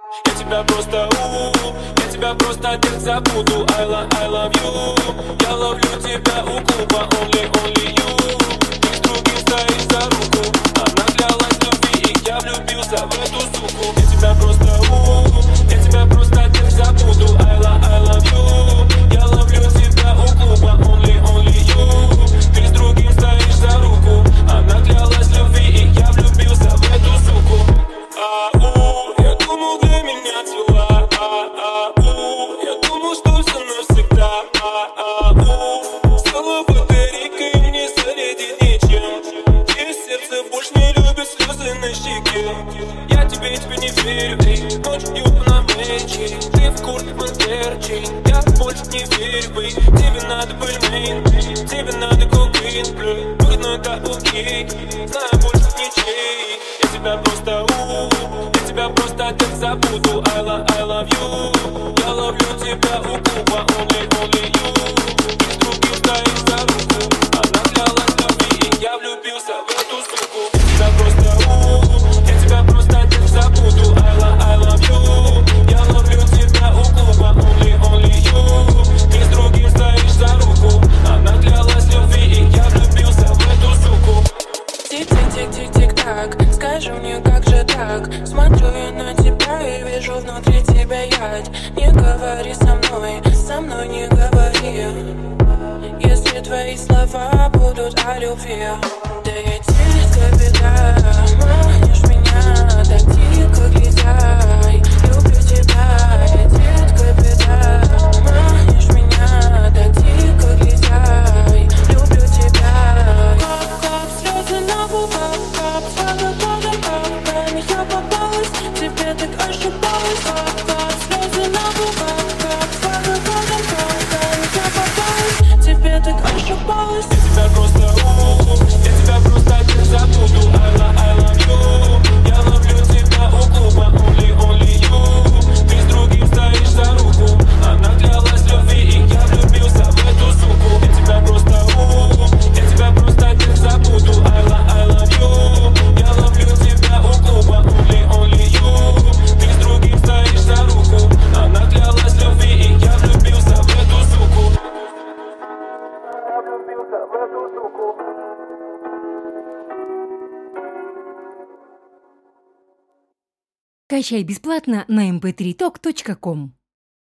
Я тебя просто я тебя просто так забуду. I love you. Я ловлю тебя у клуба. Only you. Ты с другим стоишь за руку. Она клялась любви, и я влюбился в эту суку. Я тебя просто так забуду. I love you. Я ловлю тебя у клуба. Only you. Ты с другим стоишь за руку. Она клялась любви, и я влюбился в эту суку. Я думал, для меня дела. Я думал, что все навсегда. Стала батарейкой мне зарядить нечем. И сердце больше не любит слезы на щеке. Я тебе не верю, эй, ночью на мече. Ты в курсе Монтерчи. Я больше не верю, эй. Тебе надо пельмень, тебе надо кокаин, блин. Но это окей, знаю больше ничей. Я тебя просто так забуду. I love you. Я ловлю тебя у клуба. Only you. Ты с другим стоишь за руку. Она клялась любви, и я влюбился в эту суку. Я тебя просто так забуду. I love you. Я ловлю тебя у клуба. Only you. Ты с другим стоишь за руку. Она клялась любви, и я влюбился в эту суку. Тик-тик-тик-тик-так, скажи мне, как же так? Смотрю я на тебя и вижу внутри тебя яд. Не говори со мной не говори. Если твои слова будут о любви. Да я тихо беда, манишь меня так дико глядя. Люблю тебя, я детка беда, манишь меня так дико глядя. Люблю тебя. Кап-кап, слезы на губах, кап, вода, капками я попалась, тебе так ошибалась. Кап-кап, слезы на губах, кап, вода, капками я попалась, тебе так ошибалась. Я тебя просто так забуду. I love you. Я ловлю тебя у клуба. Only you. Ты с другим стоишь за руку. Она клялась любви, и я влюбился в эту суку. Я тебя просто так забуду. I love you. Я ловлю тебя у клуба. Only you. Ты с другим стоишь за руку. Она клялась любви, и я влюбился в эту суку. Качай бесплатно на mp3talk.com.